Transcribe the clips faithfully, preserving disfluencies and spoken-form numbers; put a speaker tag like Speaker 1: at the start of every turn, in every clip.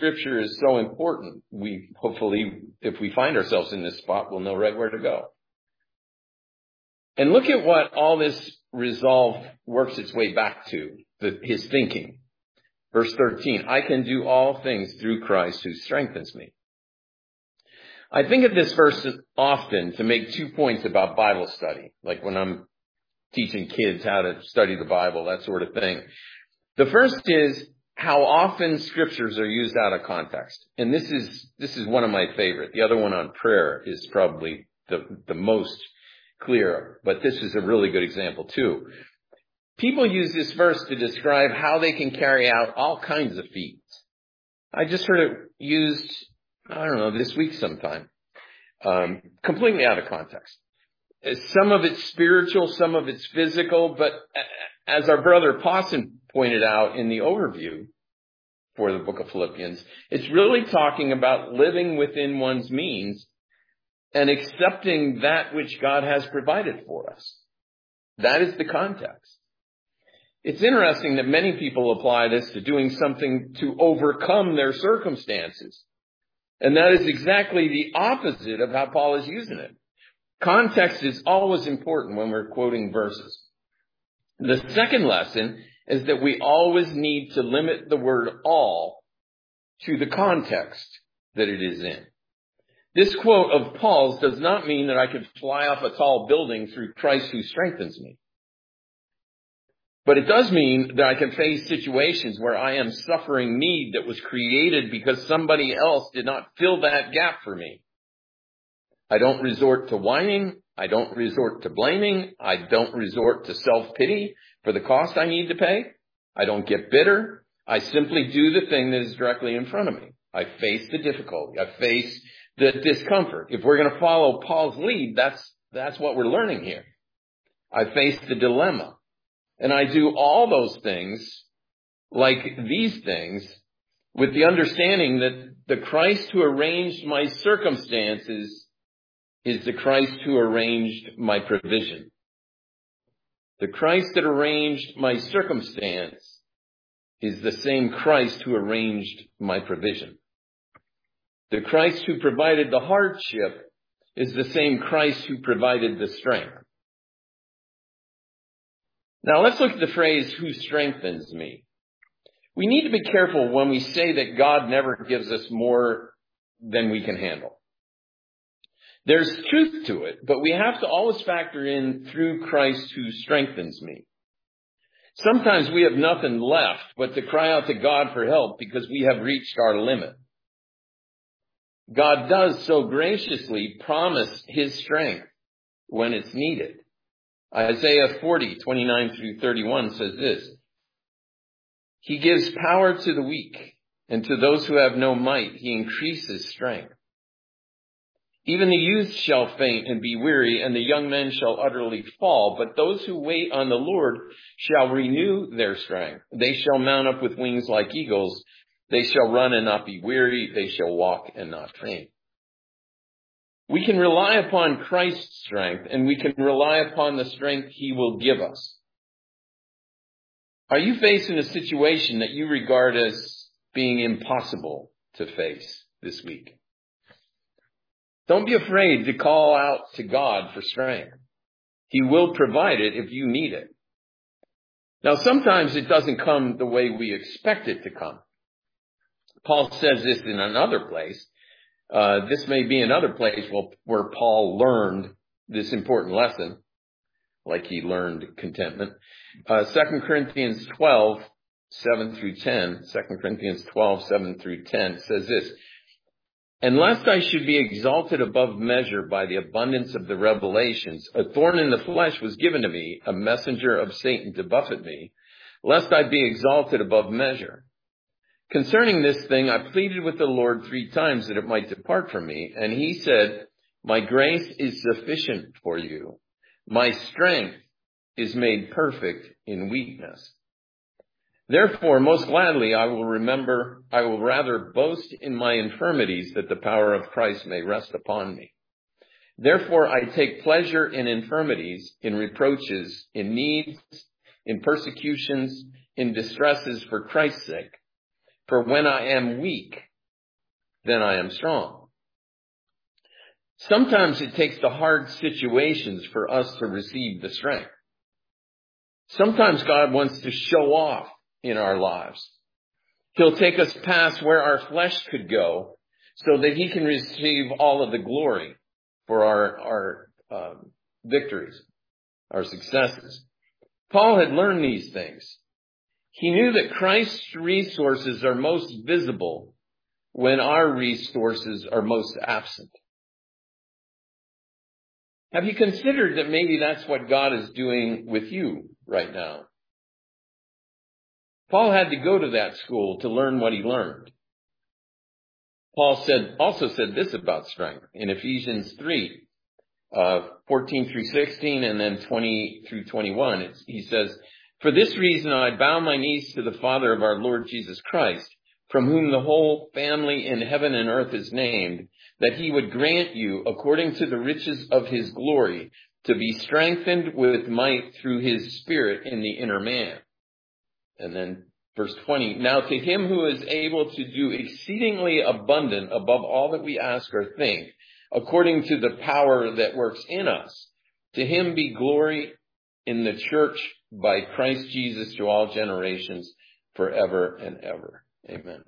Speaker 1: Scripture is so important. We hopefully, if we find ourselves in this spot, we'll know right where to go. And look at what all this resolve works its way back to, the, his thinking. Verse thirteen, I can do all things through Christ who strengthens me. I think of this verse often to make two points about Bible study, like when I'm teaching kids how to study the Bible, that sort of thing. The first is how often scriptures are used out of context. And this is, this is one of my favorite. The other one on prayer is probably the, the most clear, but this is a really good example too. People use this verse to describe how they can carry out all kinds of feats. I just heard it used, I don't know, this week sometime, um, completely out of context. Some of it's spiritual, some of it's physical, but as our brother Pawson pointed out in the overview for the book of Philippians, it's really talking about living within one's means and accepting that which God has provided for us. That is the context. It's interesting that many people apply this to doing something to overcome their circumstances. And that is exactly the opposite of how Paul is using it. Context is always important when we're quoting verses. The second lesson is that we always need to limit the word all to the context that it is in. This quote of Paul's does not mean that I could fly off a tall building through Christ who strengthens me. But it does mean that I can face situations where I am suffering need that was created because somebody else did not fill that gap for me. I don't resort to whining. I don't resort to blaming. I don't resort to self-pity for the cost I need to pay. I don't get bitter. I simply do the thing that is directly in front of me. I face the difficulty. I face the discomfort. If we're going to follow Paul's lead, that's, that's what we're learning here. I face the dilemma. And I do all those things, like these things, with the understanding that the Christ who arranged my circumstances is the Christ who arranged my provision. The Christ that arranged my circumstance is the same Christ who arranged my provision. The Christ who provided the hardship is the same Christ who provided the strength. Now let's look at the phrase, who strengthens me. We need to be careful when we say that God never gives us more than we can handle. There's truth to it, but we have to always factor in through Christ who strengthens me. Sometimes we have nothing left but to cry out to God for help because we have reached our limit. God does so graciously promise his strength when it's needed. Isaiah forty, twenty-nine through thirty-one says this, he gives power to the weak, and to those who have no might, he increases strength. Even the youth shall faint and be weary, and the young men shall utterly fall. But those who wait on the Lord shall renew their strength. They shall mount up with wings like eagles. They shall run and not be weary. They shall walk and not faint. We can rely upon Christ's strength, and we can rely upon the strength he will give us. Are you facing a situation that you regard as being impossible to face this week? Don't be afraid to call out to God for strength. He will provide it if you need it. Now, sometimes it doesn't come the way we expect it to come. Paul says this in another place. Uh, this may be another place where, where Paul learned this important lesson, like he learned contentment. Uh, Second Corinthians twelve, seven through ten, Second Corinthians twelve, seven through ten says this, and lest I should be exalted above measure by the abundance of the revelations, a thorn in the flesh was given to me, a messenger of Satan to buffet me, lest I be exalted above measure. Concerning this thing, I pleaded with the Lord three times that it might depart from me. And he said, my grace is sufficient for you. My strength is made perfect in weakness. Therefore, most gladly, I will remember, I will rather boast in my infirmities that the power of Christ may rest upon me. Therefore, I take pleasure in infirmities, in reproaches, in needs, in persecutions, in distresses for Christ's sake. For when I am weak, then I am strong. Sometimes it takes the hard situations for us to receive the strength. Sometimes God wants to show off in our lives. He'll take us past where our flesh could go so that he can receive all of the glory for our, our uh, victories, our successes. Paul had learned these things. He knew that Christ's resources are most visible when our resources are most absent. Have you considered that maybe that's what God is doing with you right now? Paul had to go to that school to learn what he learned. Paul said, also said this about strength in Ephesians three, uh, fourteen through sixteen, and then twenty through twenty-one. It's, he says, "For this reason I bow my knees to the Father of our Lord Jesus Christ, from whom the whole family in heaven and earth is named, that he would grant you, according to the riches of his glory, to be strengthened with might through his Spirit in the inner man." And then verse twenty, "Now to him who is able to do exceedingly abundant above all that we ask or think, according to the power that works in us, to him be glory in the church by Christ Jesus to all generations forever and ever. Amen."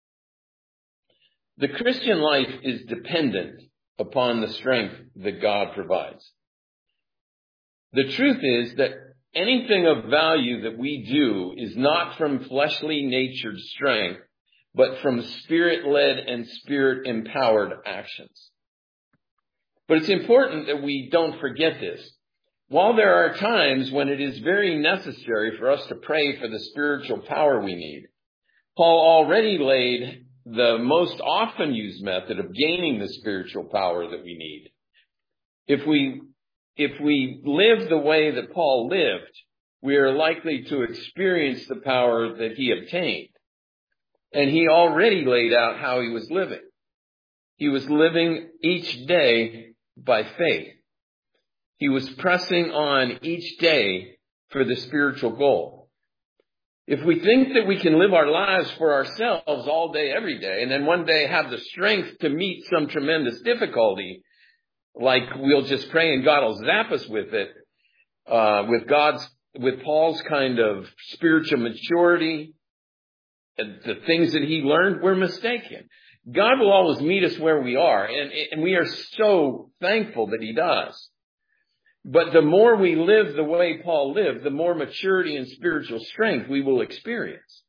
Speaker 1: The Christian life is dependent upon the strength that God provides. The truth is that anything of value that we do is not from fleshly natured strength, but from spirit-led and spirit-empowered actions. But it's important that we don't forget this. While there are times when it is very necessary for us to pray for the spiritual power we need, Paul already laid the most often used method of gaining the spiritual power that we need. If we If we live the way that Paul lived, we are likely to experience the power that he obtained. And he already laid out how he was living. He was living each day by faith. He was pressing on each day for the spiritual goal. If we think that we can live our lives for ourselves all day, every day, and then one day have the strength to meet some tremendous difficulty, like we'll just pray and God will zap us with it, uh, with God's, with Paul's kind of spiritual maturity, and the things that he learned, we're mistaken. God will always meet us where we are, and, and we are so thankful that he does. But the more we live the way Paul lived, the more maturity and spiritual strength we will experience.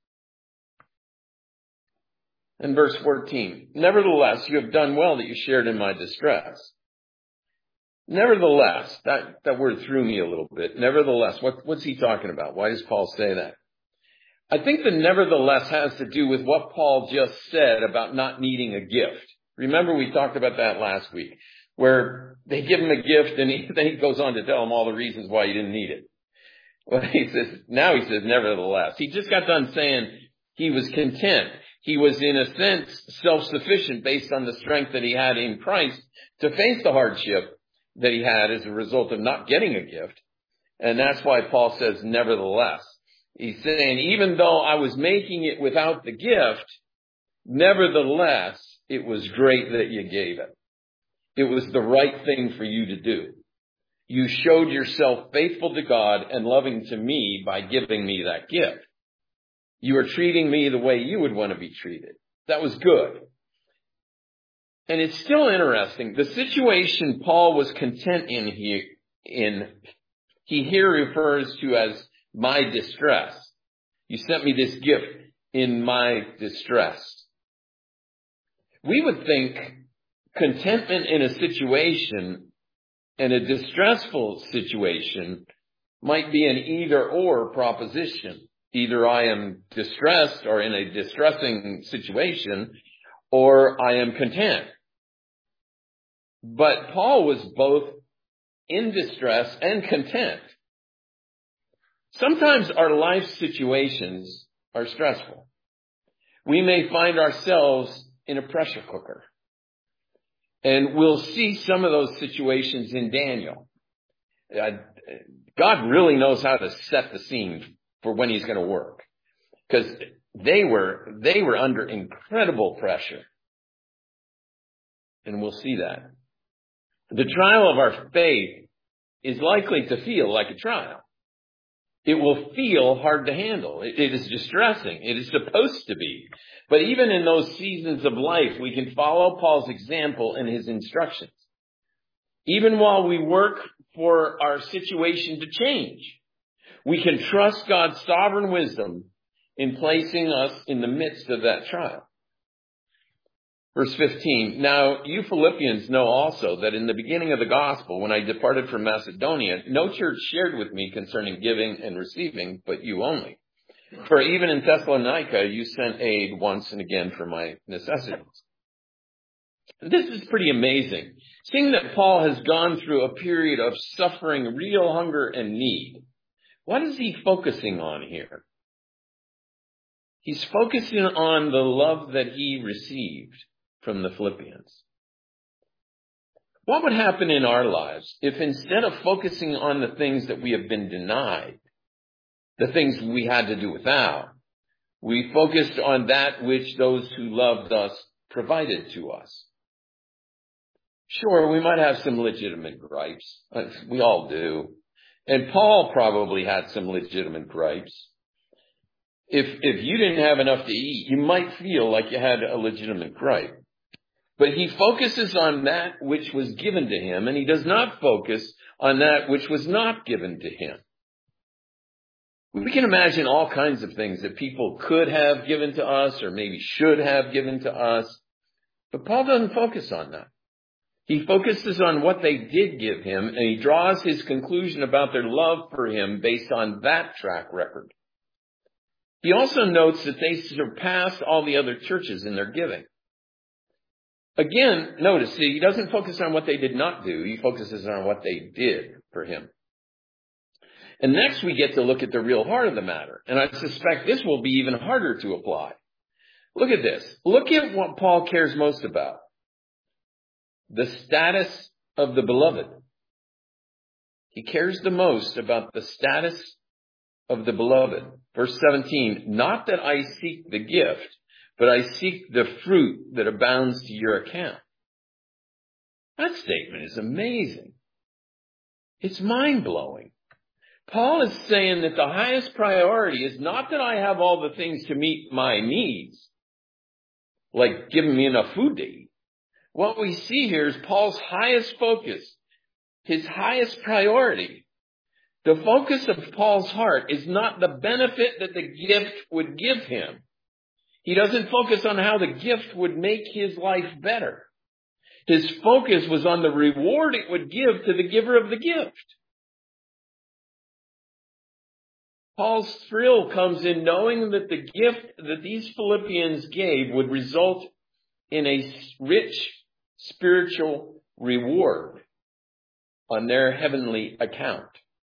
Speaker 1: And verse fourteen, "Nevertheless, you have done well that you shared in my distress." Nevertheless, that, that word threw me a little bit. Nevertheless, what, what's he talking about? Why does Paul say that? I think the nevertheless has to do with what Paul just said about not needing a gift. Remember we talked about that last week, where they give him a gift and he, then he goes on to tell them all the reasons why he didn't need it. Well, he says, now he says nevertheless. He just got done saying he was content. He was in a sense self-sufficient based on the strength that he had in Christ to face the hardship that he had as a result of not getting a gift. And that's why Paul says, nevertheless. He's saying, even though I was making it without the gift, nevertheless, it was great that you gave it. It was the right thing for you to do. You showed yourself faithful to God and loving to me by giving me that gift. You are treating me the way you would want to be treated. That was good. And it's still interesting. The situation Paul was content in here, in, he here refers to as my distress. You sent me this gift in my distress. We would think contentment in a situation and a distressful situation might be an either or proposition. Either I am distressed or in a distressing situation, or I am content. But Paul was both in distress and content. Sometimes our life situations are stressful. We may find ourselves in a pressure cooker. And we'll see some of those situations in Daniel. God really knows how to set the scene for when he's going to work. Because they were, they were under incredible pressure. And we'll see that. The trial of our faith is likely to feel like a trial. It will feel hard to handle. It, it is distressing. It is supposed to be. But even in those seasons of life, we can follow Paul's example and his instructions. Even while we work for our situation to change, we can trust God's sovereign wisdom in placing us in the midst of that trial. Verse fifteen, now you Philippians know also that in the beginning of the gospel, when I departed from Macedonia, no church shared with me concerning giving and receiving, but you only. For even in Thessalonica, you sent aid once and again for my necessities. This is pretty amazing. Seeing that Paul has gone through a period of suffering, real hunger and need, what is he focusing on here? He's focusing on the love that he received from the Philippians. What would happen in our lives if instead of focusing on the things that we have been denied, the things we had to do without, we focused on that which those who loved us provided to us? Sure, we might have some legitimate gripes. We all do. And Paul probably had some legitimate gripes. If, if you didn't have enough to eat, you might feel like you had a legitimate gripe. But he focuses on that which was given to him, and he does not focus on that which was not given to him. We can imagine all kinds of things that people could have given to us or maybe should have given to us. But Paul doesn't focus on that. He focuses on what they did give him, and he draws his conclusion about their love for him based on that track record. He also notes that they surpassed all the other churches in their giving. Again, notice, see, he doesn't focus on what they did not do. He focuses on what they did for him. And next we get to look at the real heart of the matter. And I suspect this will be even harder to apply. Look at this. Look at what Paul cares most about. The status of the beloved. He cares the most about the status of the beloved. Verse seventeen, not that I seek the gift, but I seek the fruit that abounds to your account. That statement is amazing. It's mind-blowing. Paul is saying that the highest priority is not that I have all the things to meet my needs, like giving me enough food to eat. What we see here is Paul's highest focus, his highest priority. The focus of Paul's heart is not the benefit that the gift would give him. He doesn't focus on how the gift would make his life better. His focus was on the reward it would give to the giver of the gift. Paul's thrill comes in knowing that the gift that these Philippians gave would result in a rich spiritual reward on their heavenly account.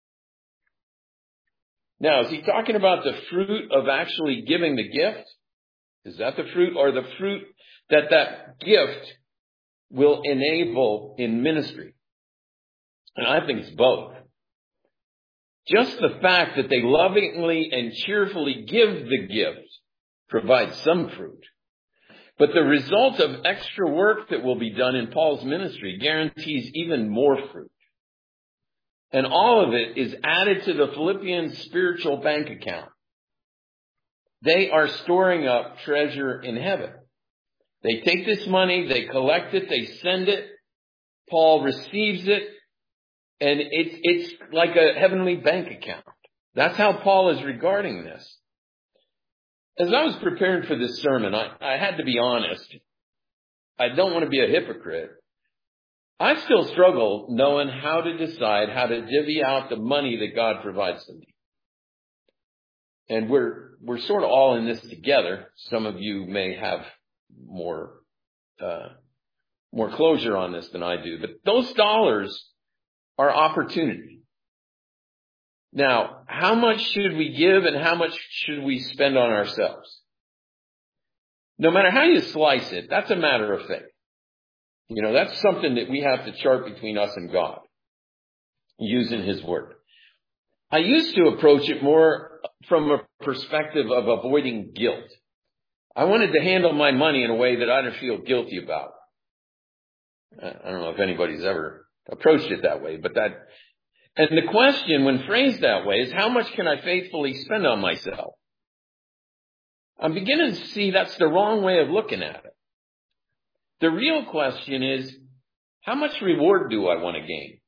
Speaker 1: Now, is he talking about the fruit of actually giving the gift? Is that the fruit, or the fruit that that gift will enable in ministry? And I think it's both. Just the fact that they lovingly and cheerfully give the gift provides some fruit. But the result of extra work that will be done in Paul's ministry guarantees even more fruit. And all of it is added to the Philippians' spiritual bank account. They are storing up treasure in heaven. They take this money, they collect it, they send it. Paul receives it, and it's, it's like a heavenly bank account. That's how Paul is regarding this. As I was preparing for this sermon, I, I had to be honest. I don't want to be a hypocrite. I still struggle knowing how to decide how to divvy out the money that God provides to me. And we're, we're sort of all in this together. Some of you may have more, uh, more closure on this than I do, but those dollars are opportunity. Now, how much should we give and how much should we spend on ourselves? No matter how you slice it, that's a matter of faith. You know, that's something that we have to chart between us and God, using His Word. I used to approach it more from a perspective of avoiding guilt. I wanted to handle my money in a way that I didn't feel guilty about. I don't know if anybody's ever approached it that way, but that, and the question when phrased that way is, how much can I faithfully spend on myself? I'm beginning to see that's the wrong way of looking at it. The real question is, how much reward do I want to gain?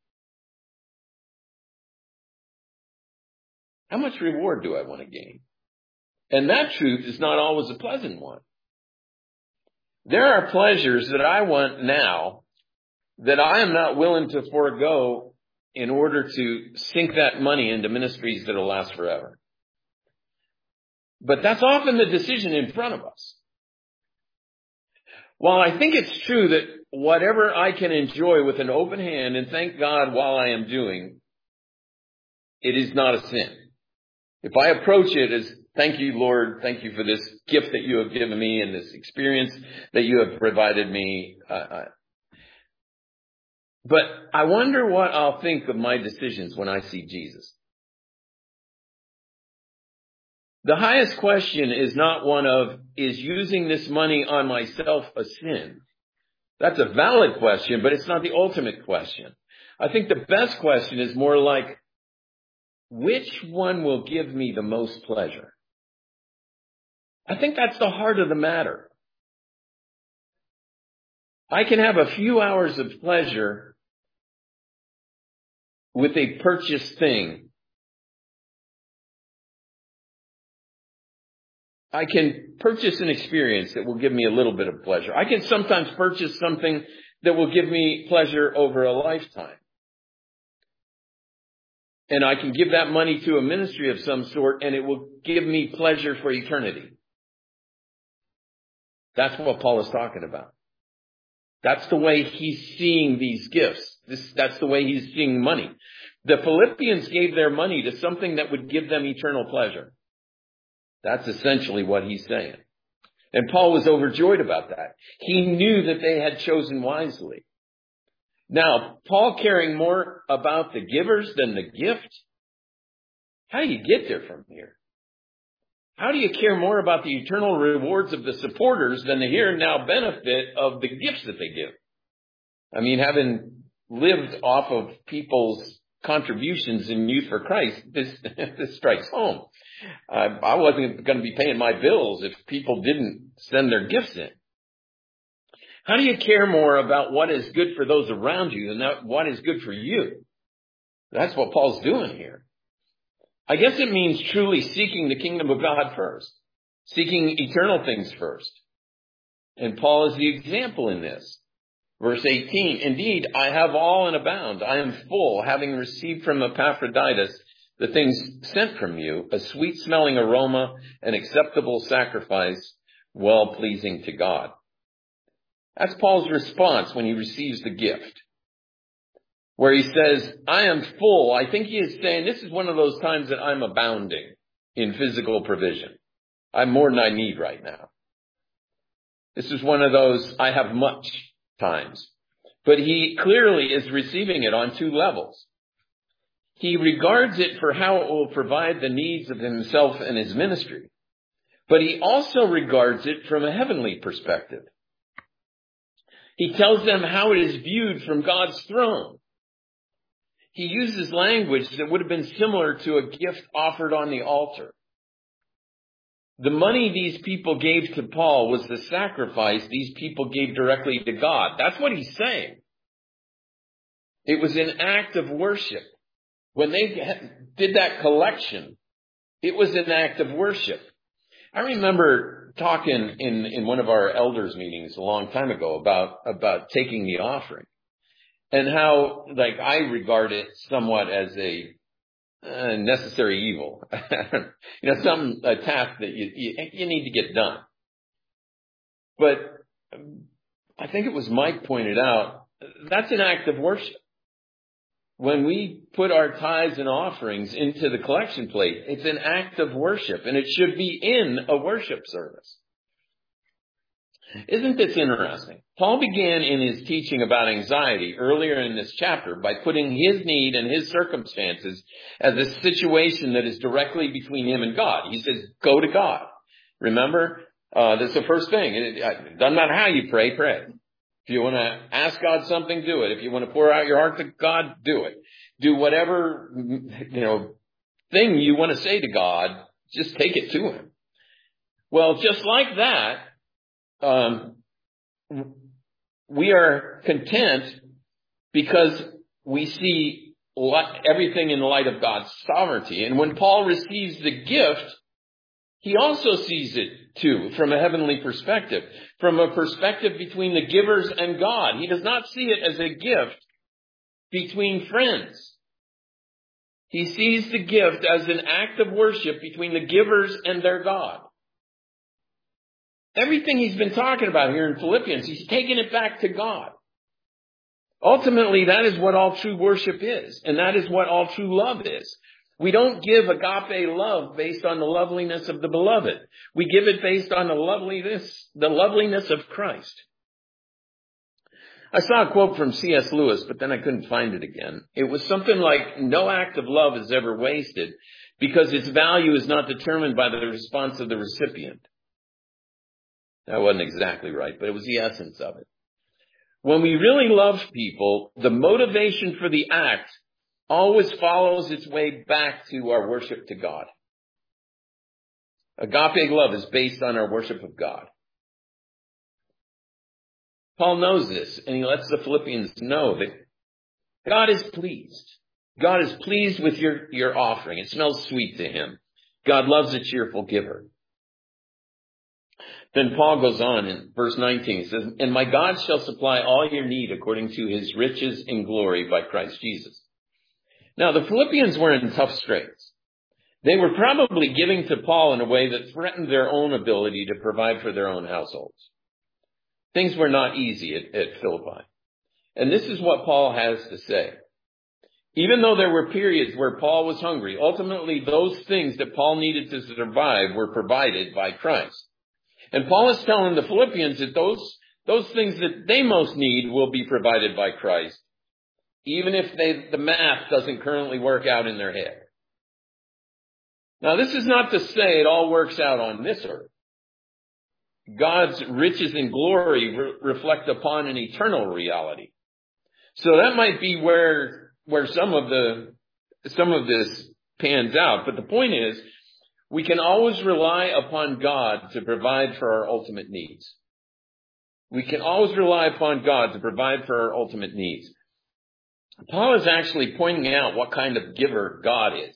Speaker 1: How much reward do I want to gain? And that truth is not always a pleasant one. There are pleasures that I want now that I am not willing to forego in order to sink that money into ministries that will last forever. But that's often the decision in front of us. While I think it's true that whatever I can enjoy with an open hand and thank God while I am doing, it is not a sin. If I approach it as, thank you, Lord, thank you for this gift that you have given me and this experience that you have provided me. Uh, I, but I wonder what I'll think of my decisions when I see Jesus. The highest question is not one of, is using this money on myself a sin? That's a valid question, but it's not the ultimate question. I think the best question is more like, which one will give me the most pleasure? I think that's the heart of the matter. I can have a few hours of pleasure with a purchased thing. I can purchase an experience that will give me a little bit of pleasure. I can sometimes purchase something that will give me pleasure over a lifetime. And I can give that money to a ministry of some sort, and it will give me pleasure for eternity. That's what Paul is talking about. That's the way he's seeing these gifts. This, that's the way he's seeing money. The Philippians gave their money to something that would give them eternal pleasure. That's essentially what he's saying. And Paul was overjoyed about that. He knew that they had chosen wisely. Now, Paul caring more about the givers than the gift? How do you get there from here? How do you care more about the eternal rewards of the supporters than the here and now benefit of the gifts that they give? I mean, having lived off of people's contributions in Youth for Christ, this, this strikes home. Uh, I wasn't going to be paying my bills if people didn't send their gifts in. How do you care more about what is good for those around you than what is good for you? That's what Paul's doing here. I guess it means truly seeking the kingdom of God first, seeking eternal things first. And Paul is the example in this. Verse eighteen, indeed, I have all and abound. I am full, having received from Epaphroditus the things sent from you, a sweet-smelling aroma, an acceptable sacrifice, well-pleasing to God. That's Paul's response when he receives the gift, where he says, I am full. I think he is saying this is one of those times that I'm abounding in physical provision. I'm more than I need right now. This is one of those I have much times. But he clearly is receiving it on two levels. He regards it for how it will provide the needs of himself and his ministry. But he also regards it from a heavenly perspective. He tells them how it is viewed from God's throne. He uses language that would have been similar to a gift offered on the altar. The money these people gave to Paul was the sacrifice these people gave directly to God. That's what he's saying. It was an act of worship. When they did that collection, it was an act of worship. I remember talking in, in one of our elders meetings a long time ago about, about taking the offering and how, like, I regard it somewhat as a uh, necessary evil. you know, some a task that you, you, you need to get done. But I think it was Mike pointed out, that's an act of worship. When we put our tithes and offerings into the collection plate, it's an act of worship, and it should be in a worship service. Isn't this interesting? Paul began in his teaching about anxiety earlier in this chapter by putting his need and his circumstances as a situation that is directly between him and God. He says, go to God. Remember, uh, that's the first thing. It, it doesn't matter how you pray, pray. If you want to ask God something, do it. If you want to pour out your heart to God, do it. Do whatever, you know, thing you want to say to God, just take it to him. Well, just like that, um, we are content because we see everything in light of God's sovereignty. And when Paul receives the gift, he also sees it too from a heavenly perspective, from a perspective between the givers and God. He does not see it as a gift between friends. He sees the gift as an act of worship between the givers and their God. Everything he's been talking about here in Philippians, he's taking it back to God. Ultimately, that is what all true worship is, and that is what all true love is. We don't give agape love based on the loveliness of the beloved. We give it based on the loveliness, the loveliness of Christ. I saw a quote from C S Lewis, but then I couldn't find it again. It was something like, no act of love is ever wasted because its value is not determined by the response of the recipient. That wasn't exactly right, but it was the essence of it. When we really love people, the motivation for the act always follows its way back to our worship to God. Agape love is based on our worship of God. Paul knows this, and he lets the Philippians know that God is pleased. God is pleased with your, your offering. It smells sweet to him. God loves a cheerful giver. Then Paul goes on in verse nineteen. He says, and my God shall supply all your need according to his riches in glory by Christ Jesus. Now, the Philippians were in tough straits. They were probably giving to Paul in a way that threatened their own ability to provide for their own households. Things were not easy at, at Philippi. And this is what Paul has to say. Even though there were periods where Paul was hungry, ultimately those things that Paul needed to survive were provided by Christ. And Paul is telling the Philippians that those, those things that they most need will be provided by Christ, even if they, the math doesn't currently work out in their head. Now, this is not to say it all works out on this earth. God's riches and glory re- reflect upon an eternal reality. So that might be where, where some of the, some of this pans out. But the point is, we can always rely upon God to provide for our ultimate needs. We can always rely upon God to provide for our ultimate needs. Paul is actually pointing out what kind of giver God is.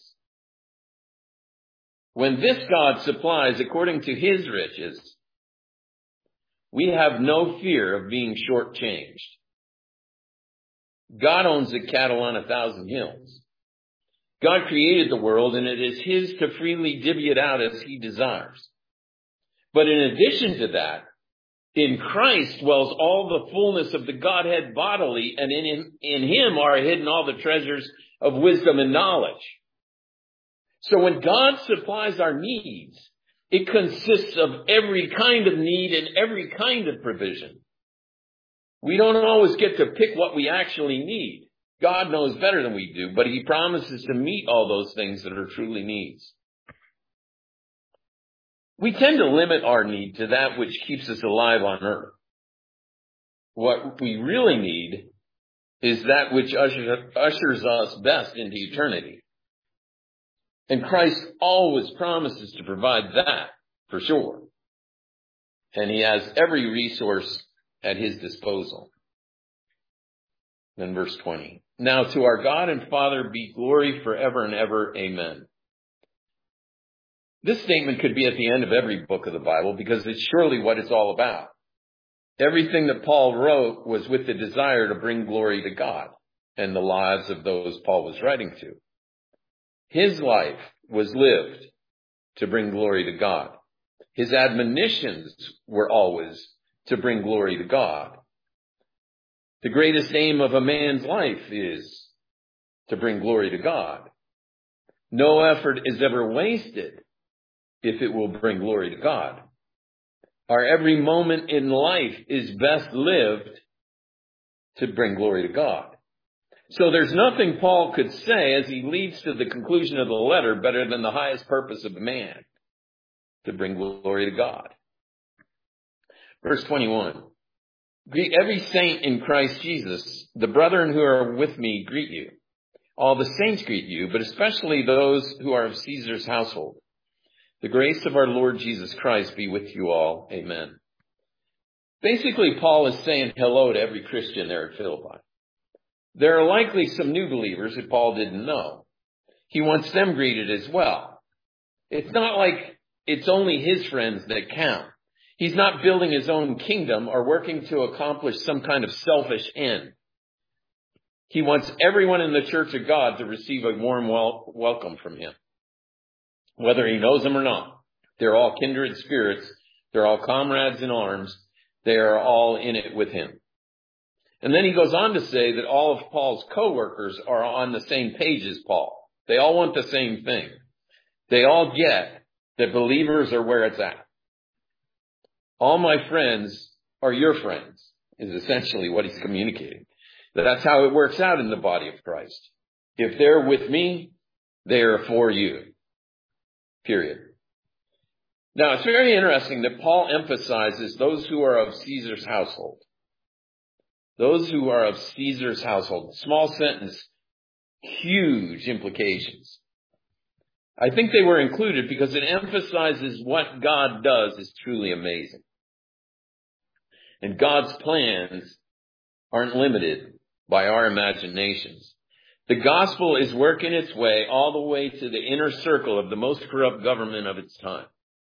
Speaker 1: When this God supplies according to his riches, we have no fear of being shortchanged. God owns the cattle on a thousand hills. God created the world, and it is his to freely divvy it out as he desires. But in addition to that, in Christ dwells all the fullness of the Godhead bodily, and in him, in him are hidden all the treasures of wisdom and knowledge. So when God supplies our needs, it consists of every kind of need and every kind of provision. We don't always get to pick what we actually need. God knows better than we do, but he promises to meet all those things that are truly needs. We tend to limit our need to that which keeps us alive on earth. What we really need is that which ushers us best into eternity. And Christ always promises to provide that, for sure. And he has every resource at his disposal. Then verse twenty. Now to our God and Father be glory forever and ever. Amen. This statement could be at the end of every book of the Bible because it's surely what it's all about. Everything that Paul wrote was with the desire to bring glory to God and the lives of those Paul was writing to. His life was lived to bring glory to God. His admonitions were always to bring glory to God. The greatest aim of a man's life is to bring glory to God. No effort is ever wasted if it will bring glory to God. Our every moment in life is best lived to bring glory to God. So there's nothing Paul could say as he leads to the conclusion of the letter better than the highest purpose of man, to bring glory to God. Verse twenty-one. Greet every saint in Christ Jesus. The brethren who are with me greet you. All the saints greet you, but especially those who are of Caesar's household. The grace of our Lord Jesus Christ be with you all. Amen. Basically, Paul is saying hello to every Christian there at Philippi. There are likely some new believers that Paul didn't know. He wants them greeted as well. It's not like it's only his friends that count. He's not building his own kingdom or working to accomplish some kind of selfish end. He wants everyone in the church of God to receive a warm wel- welcome from him, whether he knows them or not. They're all kindred spirits. They're all comrades in arms. They are all in it with him. And then he goes on to say that all of Paul's co-workers are on the same page as Paul. They all want the same thing. They all get that believers are where it's at. All my friends are your friends, is essentially what he's communicating. That's how it works out in the body of Christ. If they're with me, they are for you. Period. Now, it's very interesting that Paul emphasizes those who are of Caesar's household. Those who are of Caesar's household. Small sentence, huge implications. I think they were included because it emphasizes what God does is truly amazing. And God's plans aren't limited by our imaginations. The gospel is working its way all the way to the inner circle of the most corrupt government of its time.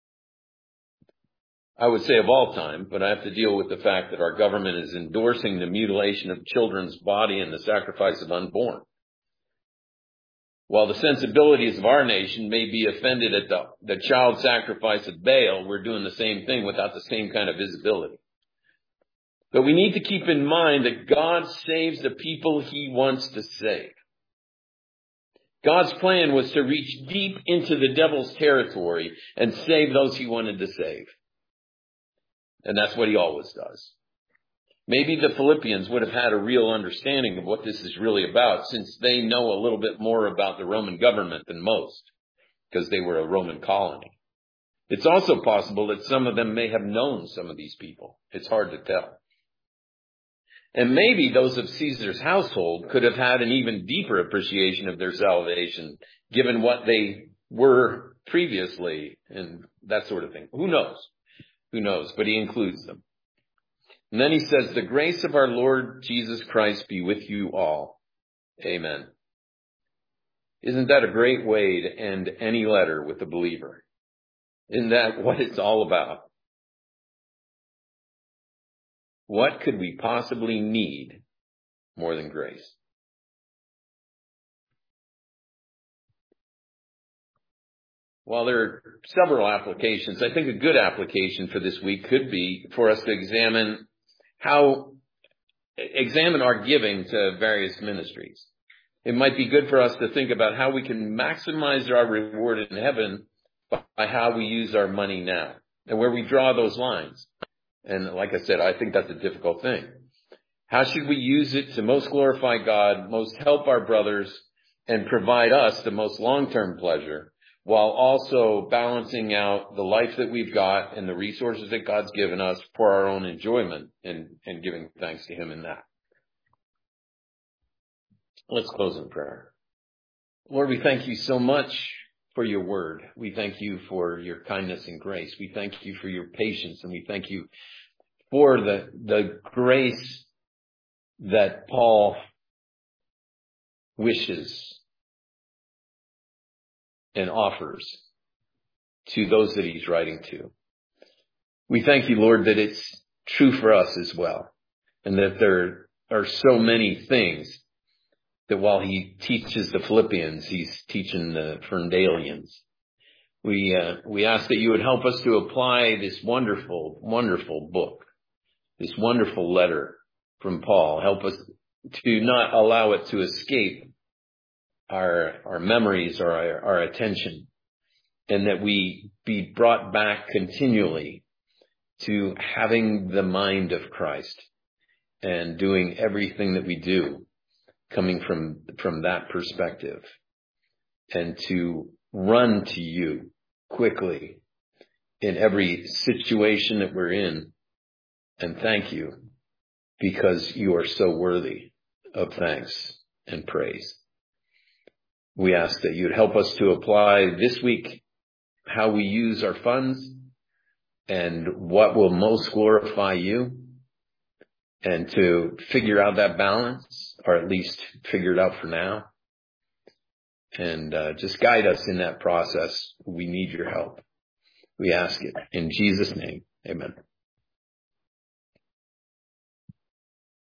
Speaker 1: I would say of all time, but I have to deal with the fact that our government is endorsing the mutilation of children's body and the sacrifice of unborn. While the sensibilities of our nation may be offended at the, the child sacrifice of Baal, we're doing the same thing without the same kind of visibility. But we need to keep in mind that God saves the people he wants to save. God's plan was to reach deep into the devil's territory and save those he wanted to save. And that's what he always does. Maybe the Philippians would have had a real understanding of what this is really about, since they know a little bit more about the Roman government than most, because they were a Roman colony. It's also possible that some of them may have known some of these people. It's hard to tell. And maybe those of Caesar's household could have had an even deeper appreciation of their salvation, given what they were previously and that sort of thing. Who knows? Who knows? But he includes them. And then he says, the grace of our Lord Jesus Christ be with you all. Amen. Isn't that a great way to end any letter with a believer? Isn't that what it's all about? What could we possibly need more than grace? While there are several applications, I think a good application for this week could be for us to examine how, examine our giving to various ministries. It might be good for us to think about how we can maximize our reward in heaven by how we use our money now and where we draw those lines. And like I said, I think that's a difficult thing. How should we use it to most glorify God, most help our brothers, and provide us the most long-term pleasure, while also balancing out the life that we've got and the resources that God's given us for our own enjoyment and, and giving thanks to him in that. Let's close in prayer. Lord, we thank you so much for your word. We thank you for your kindness and grace. We thank you for your patience, and we thank you for the, the grace that Paul wishes and offers to those that he's writing to. We thank you, Lord, that it's true for us as well, and that there are so many things that while he teaches the Philippians, he's teaching the Ferndalians. We, uh, we ask that you would help us to apply this wonderful, wonderful book, this wonderful letter from Paul. Help us to not allow it to escape our, our memories or our, our attention, and that we be brought back continually to having the mind of Christ and doing everything that we do coming from, from that perspective, and to run to you quickly in every situation that we're in, and thank you because you are so worthy of thanks and praise. We ask that you'd help us to apply this week how we use our funds and what will most glorify you, and to figure out that balance, or at least figure it out for now. And uh, just guide us in that process. We need your help. We ask it in Jesus' name. Amen.